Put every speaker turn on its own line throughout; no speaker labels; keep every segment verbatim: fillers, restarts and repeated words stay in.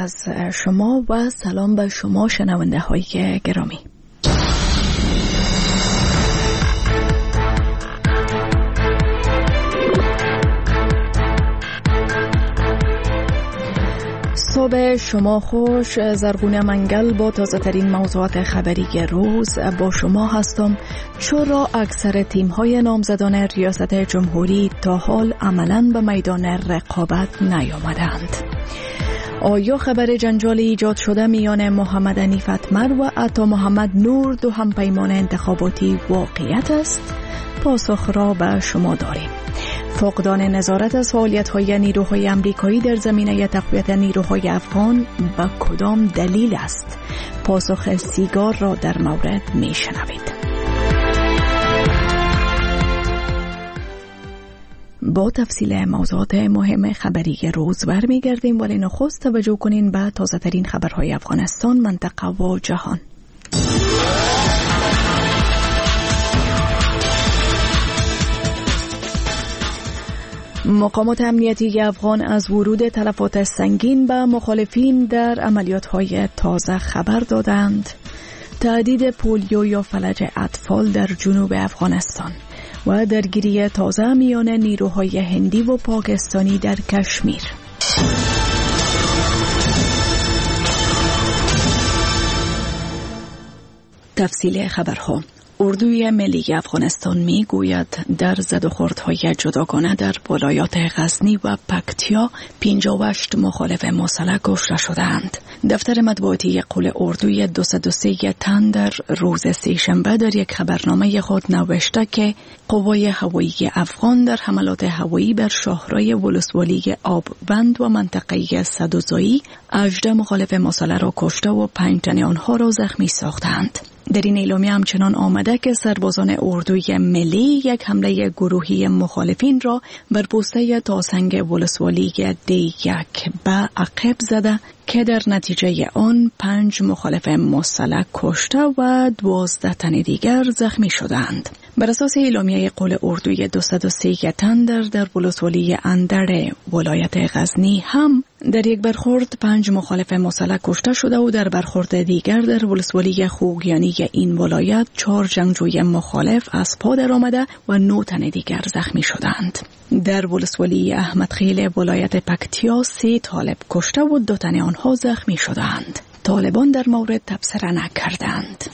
از شما و سلام به شما شنونده های گرامی. صبح شما خوش. زرغونه منگل با تازه ترین موضوعات خبری روز با شما هستم. چرا اکثر تیم های نامزدان ریاست جمهوری تا حال عملاً به میدان رقابت نیامدند؟ آیا خبر جنجال ایجاد شده میان محمد حنیف اتمر و عطا محمد نور دو همپیمان انتخاباتی واقعیت است؟ پاسخ را به شما داریم. فقدان نظارت از فعالیت‌های نیروهای آمریکایی در زمینه تقویت نیروهای افغان به کدام دلیل است؟ پاسخ سیگار را در مورد می‌شنوید. با تفصیل موضوعات مهم خبری روز برمیگردیم، ولی نخست توجه کنین به تازه ترین خبرهای افغانستان، منطقه و جهان. مقامات امنیتی افغان از ورود تلفات سنگین به مخالفین در عملیات‌های تازه خبر دادند. تهدید پولیو یا فلج اطفال در جنوب افغانستان و درگیری تازه میان نیروهای هندی و پاکستانی در کشمیر. تفصیل خبرها. اردوی ملی افغانستان می گوید در زد و خوردهای جداگانه در ولایات غزنی و پکتیا پنجاه و هشت مخالف مسلح کشته شدند. دفتر مطبوعاتی قول اردوی دویست و سه تن در روز سه‌شنبه در یک خبرنامه خود نوشته که قوای هوایی افغان در حملات هوایی بر شاهرای ولسوالی آببند و منطقه صدوزایی هجده مخالف مسلح را کشته و پنج تن آنها را زخمی ساختند. در این اعلامیه همچنان آمده که سربازان اردوی ملی یک حمله گروهی مخالفین را بر پوسته تاسنگ ولسوالی دی یک به عقب زده که در نتیجه آن پنج مخالف مسلح کشته و دوازده تن دیگر زخمی شدند. بر اساس اعلامیه قول اردوی دویست و سه تن در در ولسوالی اندر ولایت غزنی هم در یک برخورد پنج مخالف مسلح کشته شده و در برخورد دیگر در ولسوالی خوگیانی این ولایت چهار جنگجوی مخالف از پا در آمده و نه تن دیگر زخمی شدند. در ولسوالی احمدخیل ولایت پکتیا سه طالب کشته و دو تن آنها زخمی شدند. طالبان در مورد تبصره نکردند.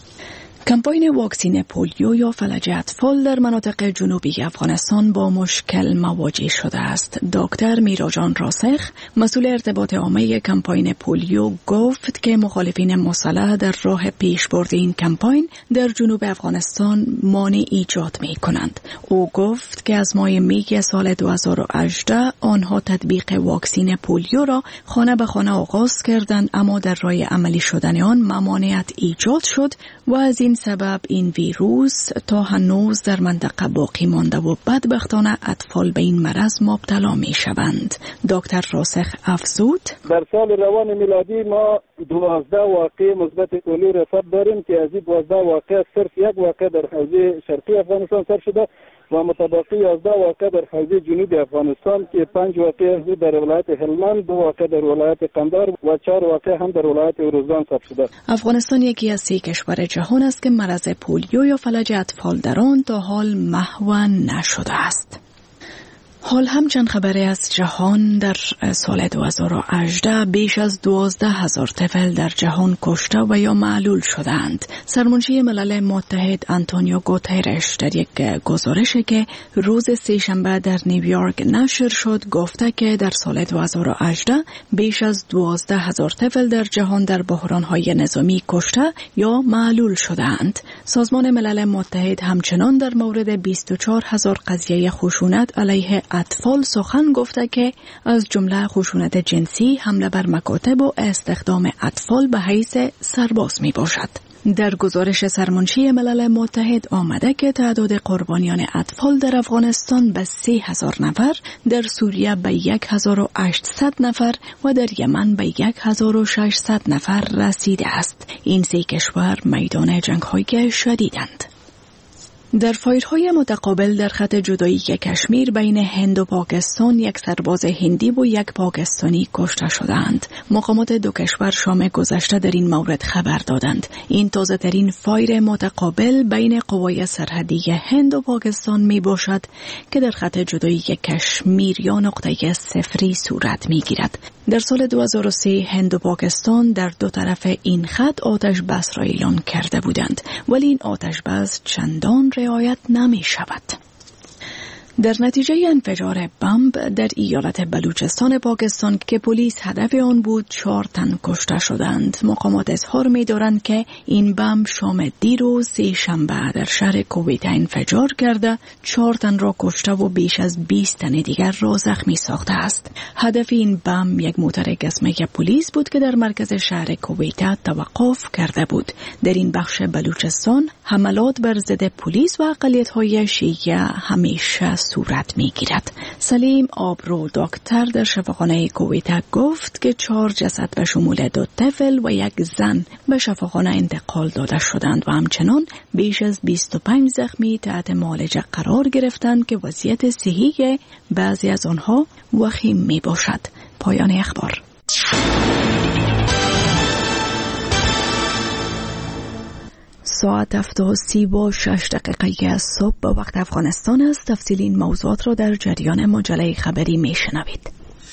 کمپاین واکسین پولیو یا فلج اطفال در مناطق جنوبی افغانستان با مشکل مواجه شده است. دکتر میراجان راسخ، مسئول ارتباط عامه کمپاین پولیو، گفت که مخالفین مسلح در راه پیشبرد این کمپاین در جنوب افغانستان مانع ایجاد می کنند. او گفت که از ماه می سال دو هزار و هجده آنها تطبیق واکسین پولیو را خانه به خانه آغاز کردند، اما در راه عملی شدن آن ممانعت ایجاد شد و از این سبب این ویروس تا هنوز در منطقه باقی مانده و بدبختانه اطفال به این مرض مبتلا می شوند. دکتر راسخ افزود:
در سال روان میلادی ما دوازده واقعه مثبت پولیو رفت داریم که از این دوازده واقعه صرف یک واقعه در حوزه شرقی افغانستان ثبت شده و متبقی یازده واقعه در حوزه جنوبی افغانستان که پنج واقعه در ولایت هلمند، دو واقعه در ولایت قندهار و چهار واقعه هم در ولایت اروزگان ثبت شده.
افغانستان یکی از سه کشور جهان است که مرض پولیو یا فلج اطفال در آن تا حال محو نشده است. حال هم چند خبری از جهان. در سال دو هزار و هجده بیش از دوازده هزار طفل در جهان کشته و یا معلول شدند. سرمنشی ملل متحد آنتونیو گوترش در یک گزارشی که روز سه‌شنبه در نیویورک نشر شد گفته که در سال دو هزار و هجده بیش از دوازده هزار طفل در جهان در بحران‌های نظامی کشته یا معلول شدند. سازمان ملل متحد همچنان در مورد بیست و چهار هزار قضیه خشونت علیه اطفال سخن گفته که از جمله خشونت جنسی، حمله بر مکاتب و استخدام اطفال به حیث سرباز می باشد. در گزارش سرمنشی ملل متحد آمده که تعداد قربانیان اطفال در افغانستان به سه هزار نفر، در سوریه به یک هزار و هشتصد نفر و در یمن به یک هزار و ششصد نفر رسیده است. این سه کشور میدان جنگ‌های شدیدند. در فایرهای متقابل در خط جدایی کشمیر بین هند و پاکستان یک سرباز هندی و یک پاکستانی کشته شدند. مقامات دو کشور شام گذشته در این مورد خبر دادند. این تازه ترین فایر متقابل بین قوای سرحدی هند و پاکستان می باشد که در خط جدایی کشمیر یا نقطه صفری صورت می گیرد. در سال دو هزار و سه هند و پاکستان در دو طرف این خط آتش بس را اعلان کرده بودند، ولی این آتش بس چندان رعایت نمی شود. در نتیجه انفجار بمب در ایالت بلوچستان پاکستان که پلیس هدف آن بود، چهار تن کشته شدند. مقامات اظهار می دارند که این بمب شام دیروز سه شنبه در شهر کویت انفجار کرده، چهار تن را کشته و بیش از بیست تن دیگر را زخمی ساخته است. هدف این بمب یک موتر گزمه پلیس بود که در مرکز شهر کویت توقف کرده بود. در این بخش بلوچستان حملات بر ضد پلیس و اقلیت‌های شیعه همیشه صورت می گیرد. سلیم آبرو دکتر در شفاخانه کویت گفت که چهار جسد به شمول دو طفل و یک زن به شفاخانه انتقال داده شدند و همچنان بیش از بیست و پنج زخمی تحت معالجه قرار گرفتند که وضعیت صحی بعضی از آنها وخیم می باشد. پایان اخبار. ساعت هفت و سی و شش دقیقه از صبح به وقت افغانستان است. تفصیل این موضوعات را در جریان مجله خبری می شنوید.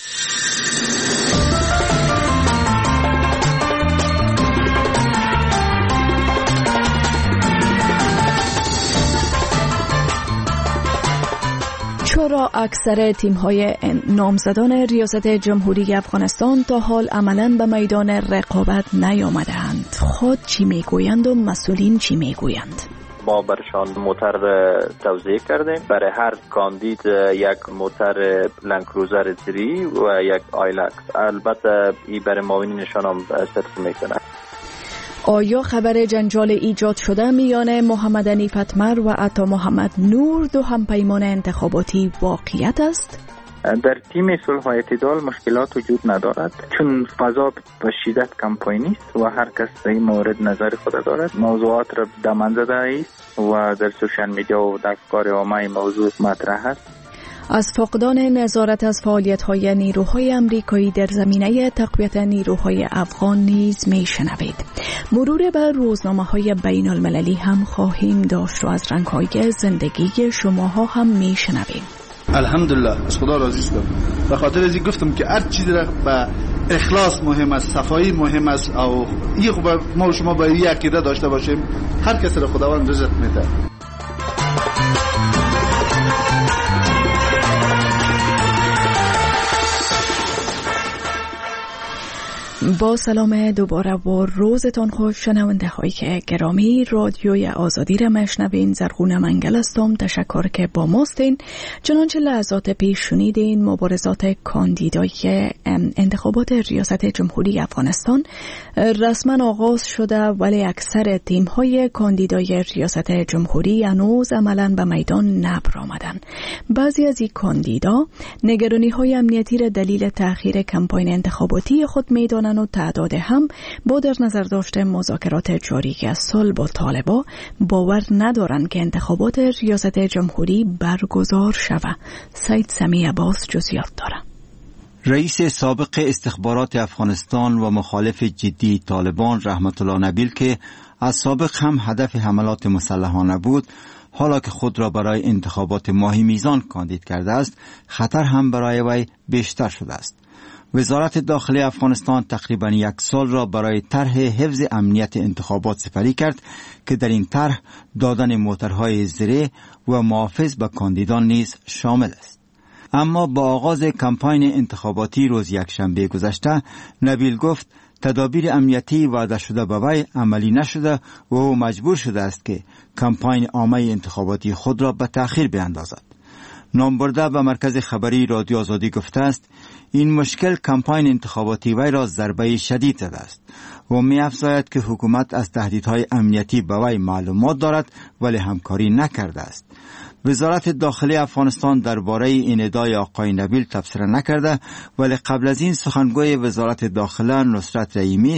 چرا اکثر تیم‌های نامزدان ریاست جمهوری افغانستان تا حال عملاً به میدان رقابت نیامده‌اند؟ خود چی میگویند و مسئولین چی میگویند؟
ما برشان موتر توزیع کردیم. برای هر کاندید یک موتر لندکروزر سری و یک آیلکس. البته این برای معاونینشان هم صرف میکنه.
آیا خبر جنجال ایجاد شده میان محمد حنیف اتمر و عطا محمد نور دو همپیمان انتخاباتی واقعیت است؟
در تیم صلح و اعتدال مشکلات وجود ندارد، چون فضا به شدت کمپاینی است و هر کس در این مورد نظر خود دارد. موضوعات را دامن زده است و در سوشال میدیا و در افکار عامه موضوع مطرح است.
از فقدان نظارت از فعالیت‌های نیروهای آمریکایی در زمینه تقویت نیروهای افغان نیز می‌شنوید. مرور بر روزنامه‌های بین‌المللی هم خواهیم داشت و از رنگ‌های زندگی شماها هم می‌شنویم.
الحمدلله از خدا راضی هستم. به خاطر از این گفتم که هر چیز را به اخلاص مهم است، صفایی مهم است و این خب ما و شما باید یک عقیده داشته باشیم. هر کسی را خداوند رزق میده.
با سلام دوباره و روزتان خوش شنونده های گرامی. رادیوی آزادی را مشنوین. زرغون منگل هستم. تشکر که با ماستین. چنانچه لحظات پیش شنیدین مبارزات کاندیدای انتخابات ریاست جمهوری افغانستان رسما آغاز شده، ولی اکثر تیم های کاندیدای ریاست جمهوری هنوز عملاً به میدان نبرآمدند. بعضی از این کاندیدا نگرانی های امنیتی را دلیل تأخیر کمپاین انتخاباتی خود میدانند و تعداد هم با در نظر داشته مذاکرات جاری از صلح با طالبان باور ندارند که انتخابات ریاست جمهوری برگزار شود. سید سمی عباس جزئیات دارد.
رئیس سابق استخبارات افغانستان و مخالف جدی طالبان رحمت الله نبیل که از سابق هم هدف حملات مسلحانه بود، حالا که خود را برای انتخابات ماهی میزان کاندید کرده است، خطر هم برای وی بیشتر شده است. وزارت داخلی افغانستان تقریبا یک سال را برای طرح حفظ امنیت انتخابات سپری کرد که در این طرح دادن موترهای زره و محافظ به کاندیدان نیز شامل است. اما با آغاز کمپاین انتخاباتی روز یکشنبه گذشته، نبیل گفت تدابیر امنیتی وعده شده به وی عملی نشده و او مجبور شده است که کمپاین عامه انتخاباتی خود را به تأخیر بیندازد. نامبرده به مرکز خبری رادیو آزادی گفته است این مشکل کمپاین انتخاباتی وی را ضربه شدید زده است و می افزاید که حکومت از تهدیدهای امنیتی به وی معلومات دارد ولی همکاری نکرده است. وزارت داخلی افغانستان درباره این ادعای آقای نبیل تبصره نکرده، ولی قبل از این سخنگوی وزارت داخله نصرت رحیمی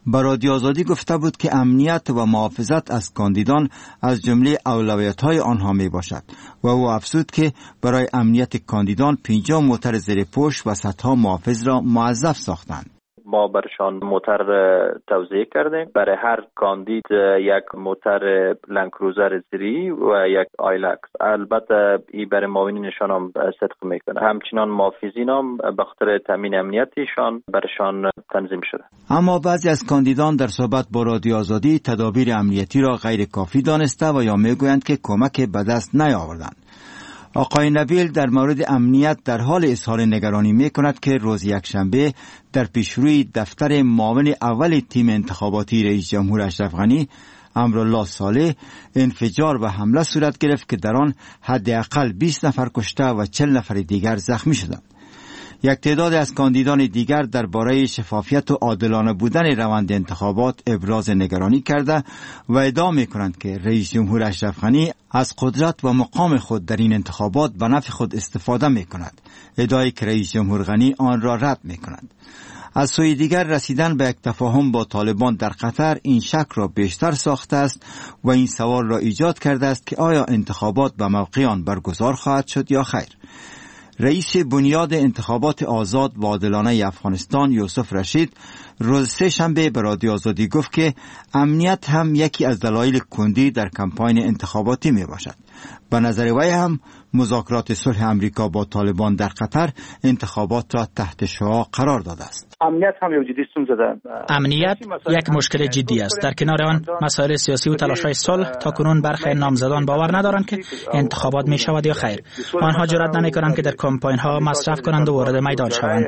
به رادیو آزادی گفته بود که امنیت و محافظت از کاندیدان از جمله اولویت‌های آنها می باشد و او افزود که برای امنیت کاندیدان پنجاه موتر زیر پوش و صدها محافظ را موظف ساختند.
ما برشان موتر توزیع کردیم. برای هر کاندید یک موتر لندکروزر زیری و یک آیلکس. البته این برای معاونینشان هم صدق میکنه. همچنان محافظین هم به خاطر تامین امنیتیشان برشان تنظیم شده.
اما بعضی از کاندیدان در صحبت با رادیو آزادی تدابیر امنیتی را غیر کافی دانسته و یا میگویند که کمک به دست نیاوردند. آقای نبیل در مورد امنیت در حال اظهار نگرانی می کند که روز یکشنبه در پیشروی دفتر معاون اول تیم انتخاباتی رئیس جمهور اشرف غنی امرالله صالح انفجار و حمله صورت گرفت که در آن حداقل بیست نفر کشته و چهل نفر دیگر زخمی شدند. یک تعداد از کاندیدان دیگر درباره شفافیت و عادلانه بودن روند انتخابات ابراز نگرانی کرده و ادعا می‌کنند که رئیس جمهور اشرف غنی از قدرت و مقام خود در این انتخابات به نفع خود استفاده می‌کند. ادعای که رئیس جمهور غنی آن را رد می‌کند. از سوی دیگر رسیدن به یک تفاهم با طالبان در قطر این شک را بیشتر ساخته است و این سوال را ایجاد کرده است که آیا انتخابات به موقع آن برگزار خواهد شد یا خیر. رئیس بنیاد انتخابات آزاد و عادلانه افغانستان یوسف رشید روز سه شنبه به رادیو آزادی گفت که امنیت هم یکی از دلایل کندی در کمپاین انتخاباتی می باشد. به نظر وی هم مذاکرات صلح امریکا با طالبان در قطر انتخابات را تحت شعاع قرار داده است.
امنیت هم یو جدی ستونزه ده.
امنیت یک مشکل جدی است. در کنار آن مسائل سیاسی و تلاش‌های صلح تا کنون برخی نامزدان باور ندارند که انتخابات می شود یا خیر. آنها جرئت نمی‌کنند که در کمپاین ها مصرف کنند و وارد میدان شوند.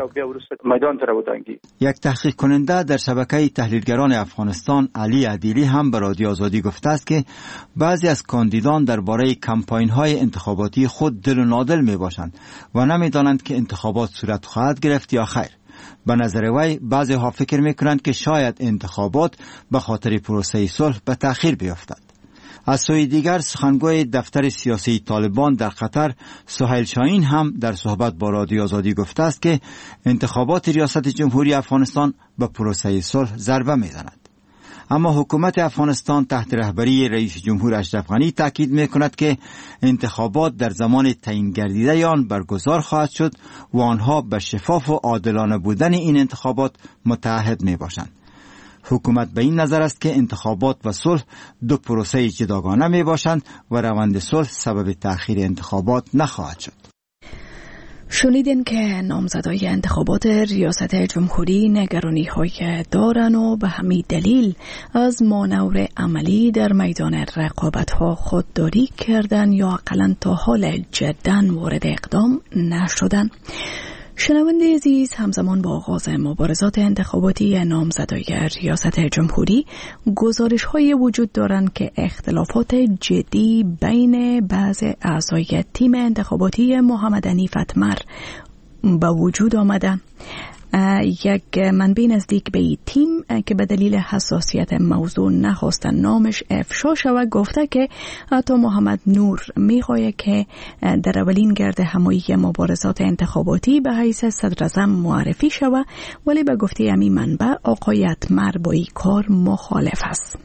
یک تحقیق کننده در شبکه تحلیلگران افغانستان علی عدیلی هم به رادیو آزادی گفته است که بعضی از کاندیدان درباره کمپاین های انتخاباتی خود دل و نادل می باشند و نمی دانند که انتخابات صورت خواهد گرفت یا خیر. به نظر وی بعضی ها فکر می کنند که شاید انتخابات به خاطر پروسه صلح به تأخیر بیفتد. از سوی دیگر سخنگوی دفتر سیاسی طالبان در قطر سهیل شاهین هم در صحبت با رادیو آزادی گفته است که انتخابات ریاست جمهوری افغانستان به پروسه صلح ضربه می‌زند. اما حکومت افغانستان تحت رهبری رئیس جمهور اشرف غنی تاکید می‌کند که انتخابات در زمان تعیین گردیده آن برگزار خواهد شد و آنها به شفاف و عادلانه بودن این انتخابات متعهد می‌باشند. حکومت به این نظر است که انتخابات و صلح دو پروسه جداگانه می باشند و روند صلح سبب تأخیر انتخابات نخواهد شد.
شنیدین که نامزدای انتخابات ریاست جمهوری نگرانی های دارن و به همین دلیل از مانور عملی در میدان رقابت ها خودداری کردن یا اقلا تا حال جداً وارد اقدام نشدن. شنونده عزیز، همزمان با آغاز مبارزات انتخاباتی نامزدای ریاست جمهوری گزارش های وجود دارند که اختلافات جدی بین بعض اعضای تیم انتخاباتی محمد حنیف اتمر به وجود آمده. یک منبع نزدیک به این تیم که به دلیل حساسیت موضوع نخواستن نامش افشا شود گفته که عطا محمد نور میخواهد که در اولین گرد همایی مبارزات انتخاباتی به حیث صدراعظم معرفی شود، ولی به گفته همین منبع آقای اتمر با این کار مخالف است.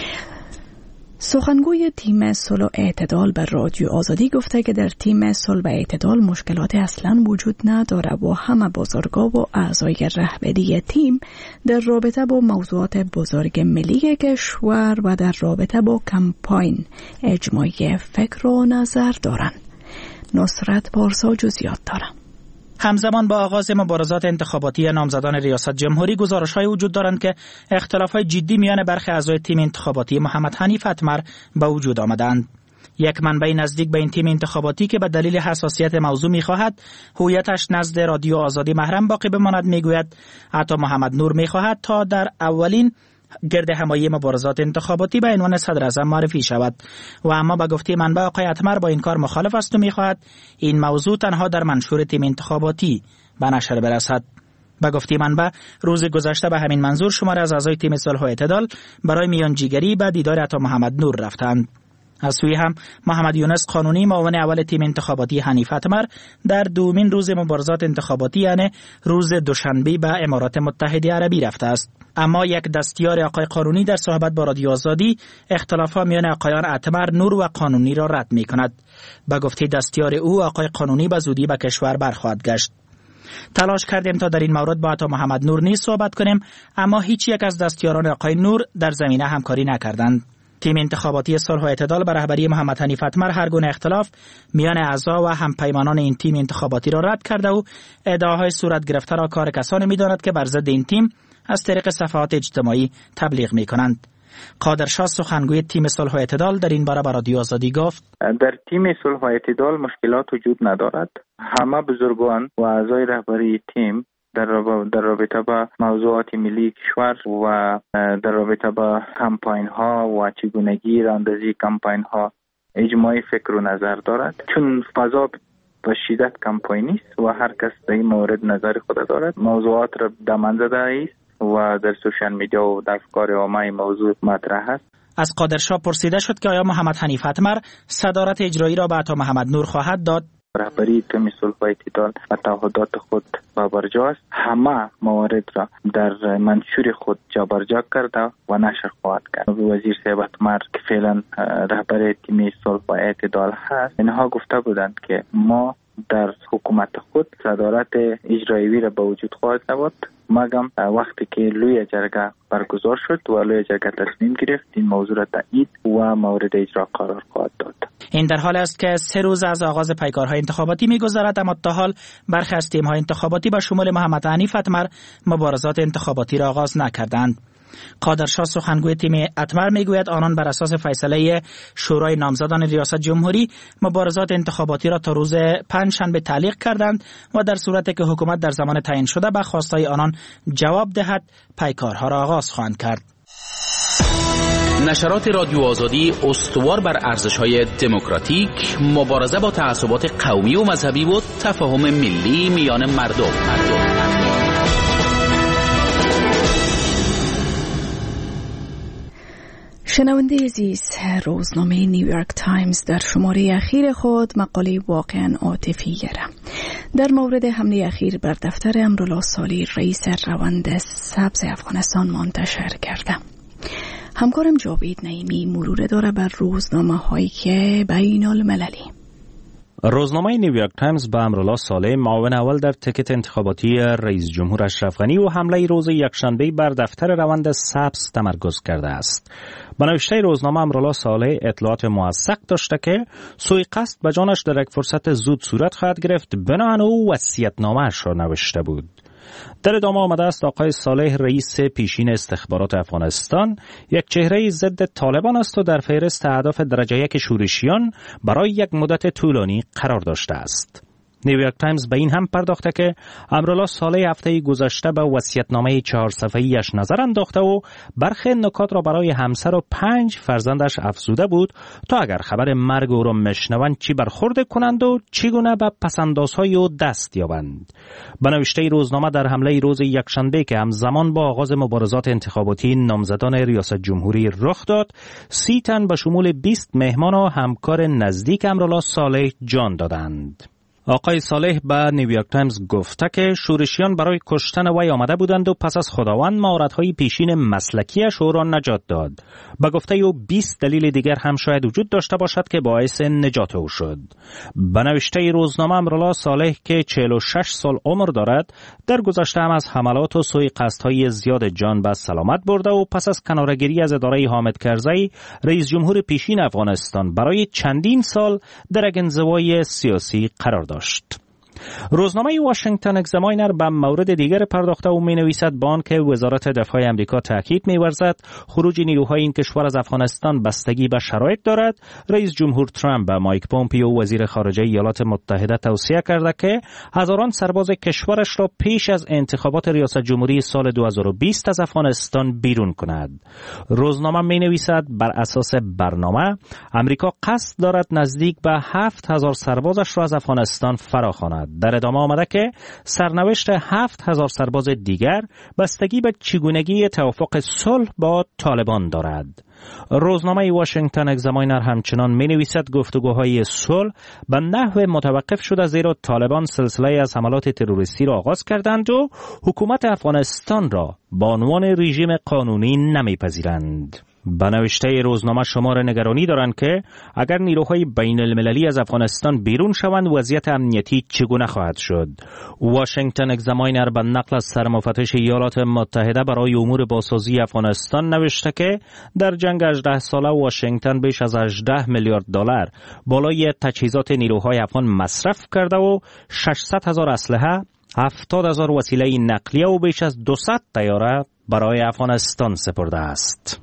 سخنگوی تیم صلح و اعتدال به رادیو آزادی گفته که در تیم صلح و اعتدال مشکلات اصلا وجود نداره و همه بزرگا و اعضای رهبری تیم در رابطه با موضوعات بزرگ ملی کشور و در رابطه با کمپاین اجماعی فکر و نظر دارند. نصرت پارسا جزئیات داره.
همزمان با آغاز مبارزات انتخاباتی نامزدان ریاست جمهوری گزارش‌های وجود دارند که اختلافات جدی میان برخی اعضای تیم انتخاباتی محمد حنیف اتمر به وجود آمدند. یک منبع نزدیک به این تیم انتخاباتی که به دلیل حساسیت موضوع می‌خواهد هویتش نزد رادیو آزادی محرم باقی بماند میگوید عطا محمد نور می‌خواهد تا در اولین گرد همایی مبارزات انتخاباتی به عنوان صدراعظم معرفی شود و اما به گفته منبع آقای اتمر با این کار مخالف است و می‌خواهد این موضوع تنها در منشور تیم انتخاباتی به نشر برسد. به گفته منبع روز گذشته به همین منظور شماری از اعضای تیم صلح و اعتدال برای میانجیگری به دیدار عطا محمد نور رفتند. از سوی هم محمد یونس قانونی معاون اول تیم انتخاباتی حنیف اتمر در دومین روز مبارزات انتخاباتی یعنی روز دوشنبه به امارات متحده عربی رفته است. اما یک دستیار آقای قانونی در صحبت با رادیو آزادی اختلافات میان آقایان اتمر، نور و قانونی را رد می کند. به گفته دستیار او آقای قانونی به زودی به کشور برخواهد گشت. تلاش کردیم تا در این مورد با عطا محمد نور نیز صحبت کنیم، اما هیچ یک از دستیاران آقای نور در زمینه همکاری نکردند. تیم انتخاباتی صلح و اعتدال به رهبری محمد حنیف اتمر هر گونه اختلاف میان اعضا و همپیمانان این تیم انتخاباتی را رد کرده و ادعاهای صورت گرفته را کار کسانی می‌داند که بر ضد این تیم از طریق صفحات اجتماعی تبلیغ می‌کنند. قادرشاه سخنگوی تیم صلح و اعتدال در این باره به رادیو آزادی گفت:
در تیم صلح و اعتدال مشکلات وجود ندارد. همه بزرگان و اعضای رهبری تیم در در رابطه با موضوعات ملی کشور و در رابطه با کمپاین ها و چگونگی راندازی کمپاین ها اجماعی فکر و نظر دارد، چون فضا به شدت کمپاینی است و هر کس در این مورد نظر خود دارد. موضوعات را دامن زده است و در سوشال میدیا و در افکار عامه موضوع مطرح است.
از قادرشاه پرسیده شد که آیا محمد حنیف اتمر صدارت اجرایی را به عطا محمد نور خواهد داد؟
رهبری تیم صلح و اعتدال و تعهدات خود بابرجا است. همه موارد را در منشور خود جابرجا کرده و نشر خواهد کرد. وزیر صاحب اتمر که فعلا رهبر تیم صلح و اعتدال هست، اینها گفته بودند که ما در حکومت خود صدارت اجرایی را به وجود خواهد آورد مگم وقتی که لوی جرگه برگزار شد و لوی جرگه تصمیم گرفت این موضوع را تایید و مورد اجرا قرار خواهد داد.
این در حال است که سه روز از آغاز پیکارهای انتخاباتی می‌گذرد، اما تا حال برخی از تیم‌های انتخاباتی به شمول محمد حنیف اتمر مبارزات انتخاباتی را آغاز نکردند. قادرشاه سخنگوی تیم اتمر میگوید آنان بر اساس فیصله شورای نامزدان ریاست جمهوری مبارزات انتخاباتی را تا روز پنجشنبه تعلیق کردند و در صورتی که حکومت در زمان تعیین شده به خواستهای آنان جواب دهد پیکارها را آغاز خواهند کرد.
نشرات رادیو آزادی استوار بر ارزش‌های دموکراتیک، مبارزه با تعصبات قومی و مذهبی و تفاهم ملی میان مردم. مردم.
شنونده عزیز، روزنامه نیویورک تایمز در شماره اخیر خود مقاله واقعا عاطفی گره در مورد حمله اخیر بر دفتر امرالله صالح رئیس روند سبز افغانستان منتشر کرده. همکارم جاوید نعیمی مرور داره بر روزنامه هایی که بین المللی.
روزنامه نیویورک تایمز به امرالله صالح معاون اول در تیکت انتخاباتی رئیس جمهور اشرف غنی و حمله روز یکشنبه بر دفتر روند سبز تمرکز کرده است. به نوشته روزنامه امرالله صالح اطلاعات موثق داشته که سوءقصد به جانش در یک فرصت زود صورت خواهد گرفت، بنابراین او وصیت‌نامه‌اش را نوشته بود. در ادامه آمده است آقای صالح رئیس پیشین استخبارات افغانستان یک چهره ضد طالبان است و در فهرست اهداف درجه یک شورشیان برای یک مدت طولانی قرار داشته است. نیویورک تایمز به این هم پرداخته که امرالله صالح هفته گذشته به وصیت‌نامه چهار صفحه‌ایش نظر انداخته و برخی نکات را برای همسر و پنج فرزندش افزوده بود تا اگر خبر مرگ او را مشنوند چی برخورد کنند و چگونه به پس‌اندازهای او دست یابند. به نوشته روزنامه در حمله روز یکشنبه که همزمان با آغاز مبارزات انتخاباتی نامزدان ریاست جمهوری رخ داد، سی تن به شمول بیست مهمان و همکار نزدیک امرالله صالح جان دادند. آقای صالح به نیویورک تایمز گفته که شورشیان برای کشتن وی آمده بودند و پس از خداوند مهارت‌های پیشین مسلکیش او را نجات داد. به گفته او بیست دلیل دیگر هم شاید وجود داشته باشد که باعث نجات او شد. به نوشته روزنامه امرالله صالح که چهل و شش سال عمر دارد، در گذشته هم از حملات و سوءقصدهای زیاد جان به سلامت برده و پس از کناره‌گیری از اداره حامد کرزی رئیس جمهور پیشین افغانستان برای چندین سال در یک انزوای سیاسی قرار داشت. روزنامه واشنگتن اگزاماینر به مورد دیگر پرداخته و می نویسد با آنکه وزارت دفاع امریکا تاکید می ورزد خروج نیروهای این کشور از افغانستان بستگی به شرایط دارد، رئیس جمهور ترامپ به مایک پومپیو وزیر خارجه ایالات متحده توصیه کرده که هزاران سرباز کشورش را پیش از انتخابات ریاست جمهوری سال دو هزار و بیست از افغانستان بیرون کند. روزنامه می نویسد بر اساس برنامه امریکا قصد دارد نزدیک به هفت هزار سربازش را از افغانستان فراخواند. در ادامه آمده که سرنوشت هفت هزار سرباز دیگر بستگی به چگونگی توافق صلح با طالبان دارد. روزنامه واشنگتن اگزاماینر همچنان می نویسد گفتگوهای صلح به نحو متوقف شده زیرا طالبان سلسله از حملات تروریستی را آغاز کردند و حکومت افغانستان را به عنوان رژیم قانونی نمیپذیرند. به نوشته روزنامه شمار نگرانی دارند که اگر نیروهای بین المللی از افغانستان بیرون شوند وضعیت امنیتی چگونه خواهد شد. واشنگتن اگزاماینر به نقل از سرمفتش ایالات متحده برای امور بازسازی افغانستان نوشته که در جنگ هجده ساله واشنگتن بیش از هجده میلیارد دلار بالای تجهیزات نیروهای افغان مصرف کرده و ششصد هزار اسلحه، هفتاد هزار وسیله نقلیه و بیش از دویست طیاره برای افغانستان سپرده است.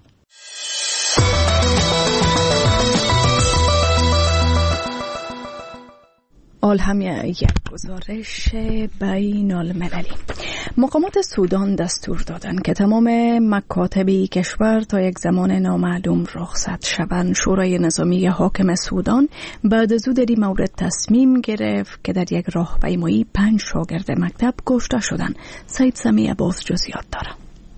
آل هم یک گزارش بین المللی. مقامات سودان دستور دادند که تمام مکاتب کشور تا یک زمان نامعلوم رخصت شوند. شورای نظامی حاکم سودان بعد از او در این مورد تصمیم گرفت که در یک راهپیمایی پنج شاگرد مکتب کشته شدند. سید سمیع باز جزئیات دارد.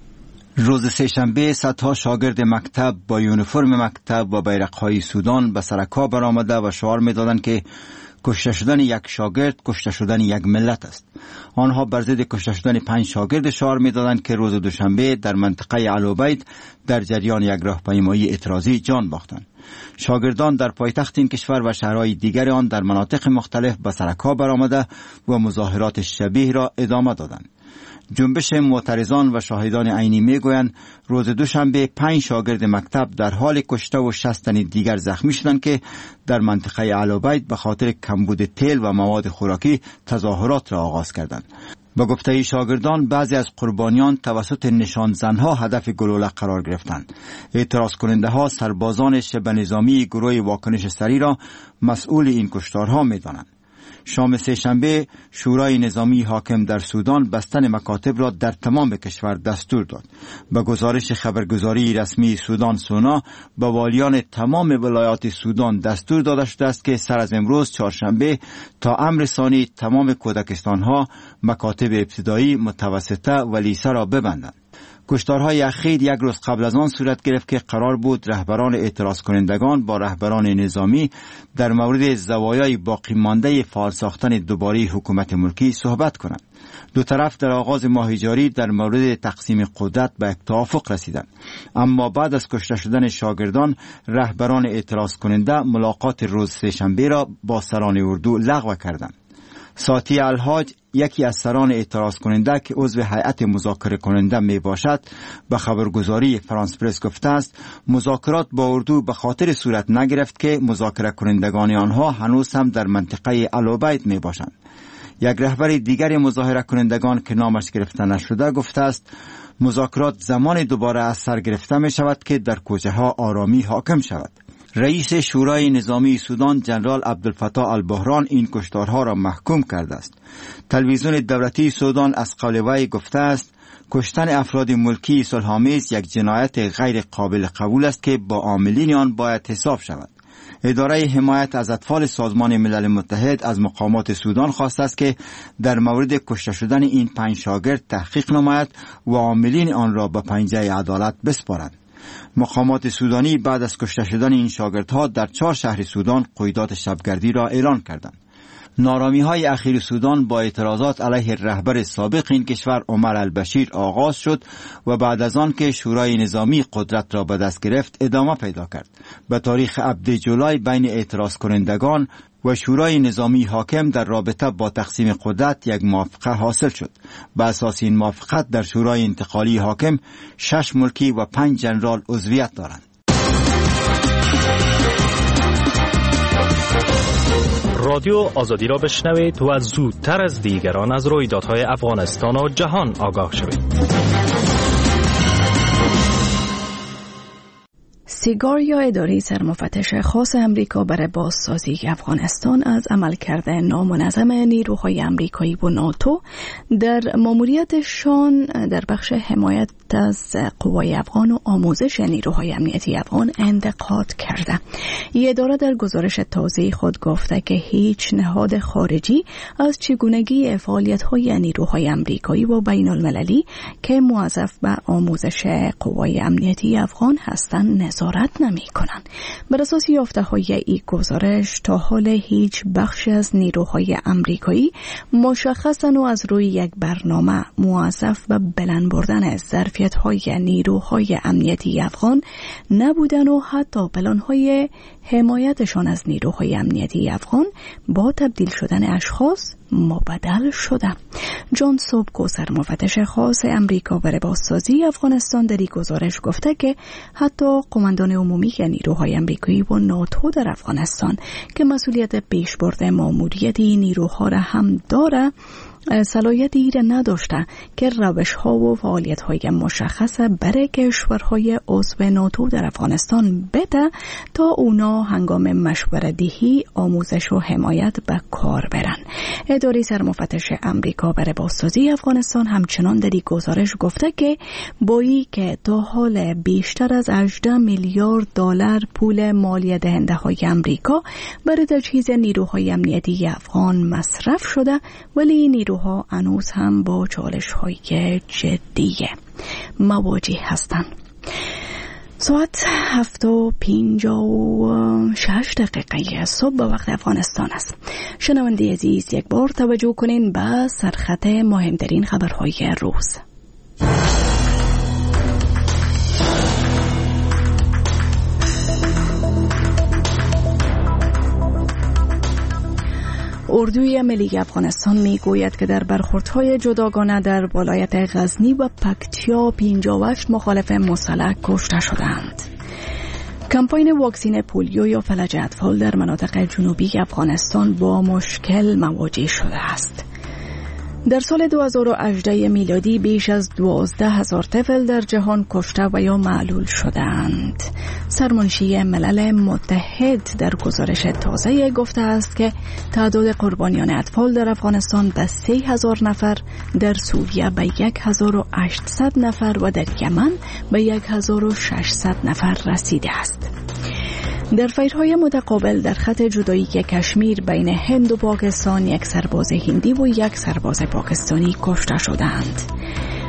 روز سه‌شنبه صدها شاگرد مکتب با یونیفرم مکتب و بیرق‌های سودان به سرکا برآمده و شعار می‌دادند که کشته شدن یک شاگرد کشته شدن یک ملت است. آنها بر ضد کشته شدن پنج شاگرد شعار می‌دادند که روز دوشنبه در منطقه علوبید در جریان یک راهپیمایی اعتراضی جان باختند. شاگردان در پایتخت این کشور و شهرهای دیگر آن در مناطق مختلف به سرکا برآمده و مظاهرات شبیه را ادامه دادند. جنبش معترضان و شاهدان عینی میگویند روز دوشنبه پنج شاگرد مکتب در حال کشته و شصت تن دیگر زخمی شدند که در منطقه علوبید به خاطر کمبود تیل و مواد خوراکی تظاهرات را آغاز کردند. با گفته شاگردان بعضی از قربانیان توسط نشان زنها هدف گلوله قرار گرفتند. اعتراض کننده ها سربازان شبه نظامی گروه واکنش سریع را مسئول این کشتارها می‌دانند. شام سه‌شنبه شورای نظامی حاکم در سودان بستن مکاتب را در تمام کشور دستور داد. به گزارش خبرگزاری رسمی سودان سونا به والیان تمام ولایات سودان دستور داده شده است که سر از امروز چهارشنبه تا امر ثانی تمام کودکستان‌ها مکاتب ابتدایی، متوسطه و لیسه را ببندند. کشتارهای اخیر یک روز قبل از آن صورت گرفت که قرار بود رهبران اعتراض کنندگان با رهبران نظامی در مورد زوایای باقی مانده فعال ساختن دوباره حکومت ملکی صحبت کنند. دو طرف در آغاز ماه جاری در مورد تقسیم قدرت به یک توافق رسیدند، اما بعد از کشته شدن شاگردان رهبران اعتراض کننده ملاقات روز سه‌شنبه را با سران اردو لغو کردند. ساتی الحاج یکی از سران اعتراض کننده که عضو هیئت مذاکره کننده می باشد به خبرگزاری فرانس پرس گفته است مذاکرات با اردو به خاطر صورت نگرفت که مذاکره کنندگان آنها هنوز هم در منطقه علوبید می باشند. یک رهبر دیگر مظاهره کنندگان که نامش گرفته نشده گفته است مذاکرات زمان دوباره از سر گرفته می شود که در کوچه ها آرامی حاکم شود. رئیس شورای نظامی سودان جنرال عبدالفتاح البحران این کشتارها را محکوم کرده است. تلویزیون دولتی سودان از قول وی گفته است کشتن افراد ملکی صلح‌آمیز یک جنایت غیر قابل قبول است که با عاملین آن باید حساب شود. اداره حمایت از اطفال سازمان ملل متحد از مقامات سودان خواسته است که در مورد کشته شدن این پنج شاگرد تحقیق نماید و عاملین آن را به پنجه عدالت بسپارند. مقامات سودانی بعد از کشته شدن این شاگردها در چهار شهر سودان قیودات شبگردی را اعلان کردند. نارامی های اخیر سودان با اعتراضات علیه رهبر سابق این کشور عمر البشیر آغاز شد و بعد از آن که شورای نظامی قدرت را به دست گرفت ادامه پیدا کرد. به تاریخ هفدهم جولای بین اعتراض کنندگان و شورای نظامی حاکم در رابطه با تقسیم قدرت یک موافقه حاصل شد. به اساس این موافقت در شورای انتقالی حاکم شش ملکی و پنج جنرال عضویت دارند.
رادیو آزادی را بشنوید و زودتر از دیگران از رویدادهای افغانستان و جهان آگاه شوید.
سیگار یا اداره سرمفتش خاص امریکا برای بازسازی افغانستان از عملکرد نامنظم نیروهای امریکایی و ناتو در ماموریتشان در بخش حمایت از قوای افغان و آموزش نیروهای امنیتی افغان انتقاد کرده. این اداره در گزارش تازه خود گفته که هیچ نهاد خارجی از چگونگی فعالیت‌های نیروهای امریکایی و بین المللی که موظف به آموزش قوای امنیتی افغان هستند نظارت نمی کنند. بر اساس یافته‌های این گزارش تا حال هیچ بخش از نیروهای امریکایی مشخصاً و از روی یک برنامه موظف به بلند بردن ظرفیت‌های نیروهای امنیتی افغان نبودن و حتی پلان‌های حمایتشان از نیروهای امنیتی افغان با تبدیل شدن اشخاص مبدل شده. جان سوبکو سرمفتش خاص امریکا برای بازسازی افغانستان در این گزارش گفته که حتی قماندان عمومی نیروهای امریکایی و ناتو در افغانستان که مسئولیت پیشبرد ماموریت نیروها را هم داره صلاحیتی را نداشته که روش ها و فعالیت های مشخص برای کشورهای عضو ناتو در افغانستان بده تا اونا هنگام مشوره دهی آموزش و حمایت به کار برن. اداره سرمفتش امریکا برای بازسازی افغانستان همچنان در این گزارش گفته که بایی که تا حال بیشتر از هجده میلیارد دلار پول مالیه دهنده های امریکا برای تجهیز نیروهای امنیتی افغان مصرف شده، ولی نیروها هنوز هم با چالش های جدی مواجه هستند. ساعت هفت و پینجا و شش دقیقه صبح به وقت افغانستان است. شنونده عزیز، یک بار توجه کنین به سرخط مهمترین خبرهای روز. اردوی ملی افغانستان می گوید که در برخوردهای جداگانه در ولایت غزنی و پکتیا پنجاه و هشت مخالف مسلح کشته شدند. کمپاین واکسین پولیو یا فلج اطفال در مناطق جنوبی افغانستان با مشکل مواجه شده است. در سال دو هزار و هجده میلادی بیش از دوازده هزار طفل در جهان کشته و یا معلول شدند. سرمنشی ملل متحد در گزارش تازه گفته است که تعداد قربانیان اطفال در افغانستان به سه هزار نفر، در سوریه به یک هزار و هشتصد نفر و در یمن به یک هزار و ششصد نفر رسیده است. در فایرهای متقابل در خط جدایی کشمیر بین هند و پاکستان یک سرباز هندی و یک سرباز پاکستانی کشته شدند.